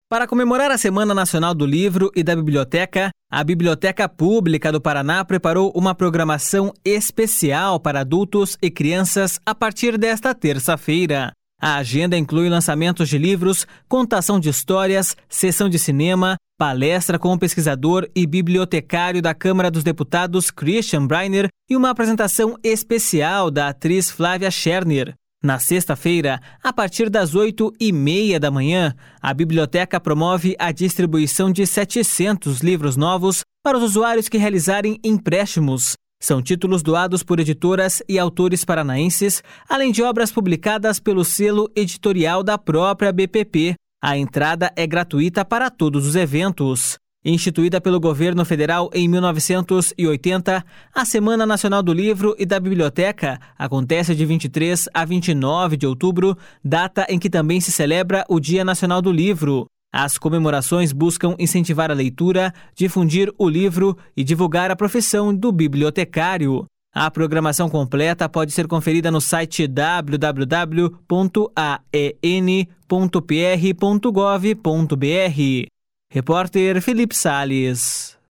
Para comemorar a Semana Nacional do Livro e da Biblioteca, a Biblioteca Pública do Paraná preparou uma programação especial para adultos e crianças a partir desta terça-feira. A agenda inclui lançamentos de livros, contação de histórias, sessão de cinema, palestra com o pesquisador e bibliotecário da Câmara dos Deputados Christian Breiner e uma apresentação especial da atriz Flávia Scherner. Na sexta-feira, a partir das 8h30 da manhã, a biblioteca promove a distribuição de 700 livros novos para os usuários que realizarem empréstimos. São títulos doados por editoras e autores paranaenses, além de obras publicadas pelo selo editorial da própria BPP. A entrada é gratuita para todos os eventos. Instituída pelo governo federal em 1980, a Semana Nacional do Livro e da Biblioteca acontece de 23 a 29 de outubro, data em que também se celebra o Dia Nacional do Livro. As comemorações buscam incentivar a leitura, difundir o livro e divulgar a profissão do bibliotecário. A programação completa pode ser conferida no site www.aen.pr.gov.br. Repórter Felipe Salles.